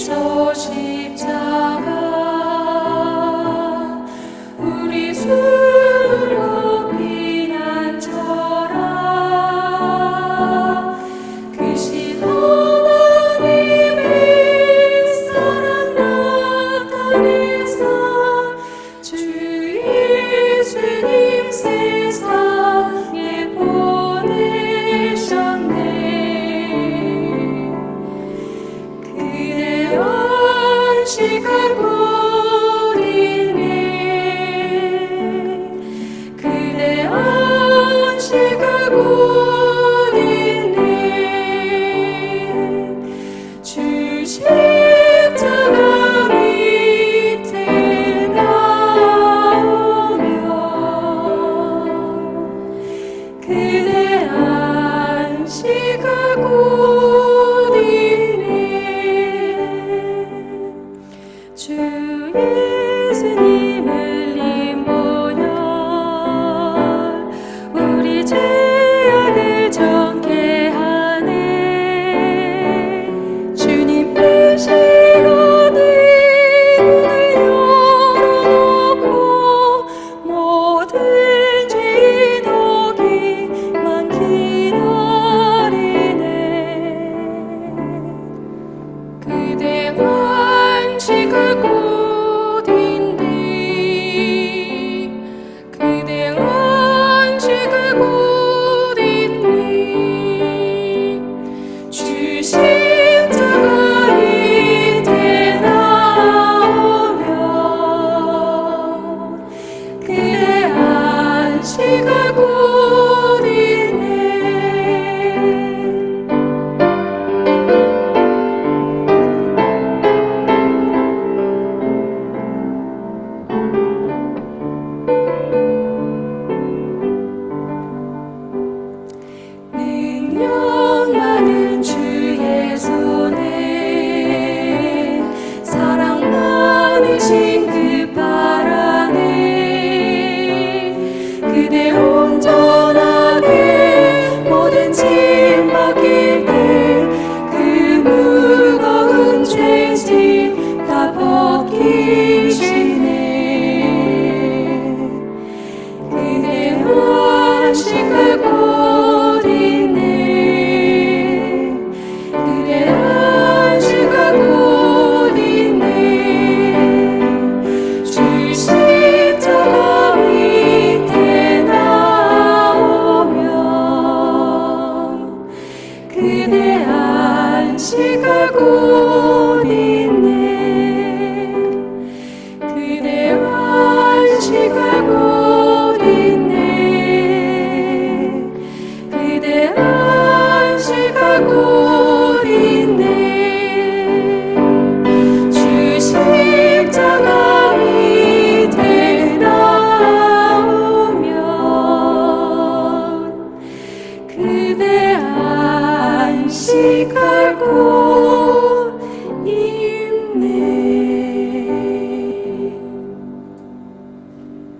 주께서 십자가 우리 수로 피난처라. 크신 하나님의 사랑 나타내사 주 예수님 세상에 보내셨네. 그대 안식할 곳이네. 그대 안식할 곳이네. 주 십자가 밑에 나오면 그대 안식할 곳이네. 주 예수님을 입모여 우리 죄악을 정케하네. 주님 이 시간에 문을 열어놓고 모든 죄인오기만 기다리네. 그대 안식할 곳인데 그대 안식할 곳인데 주시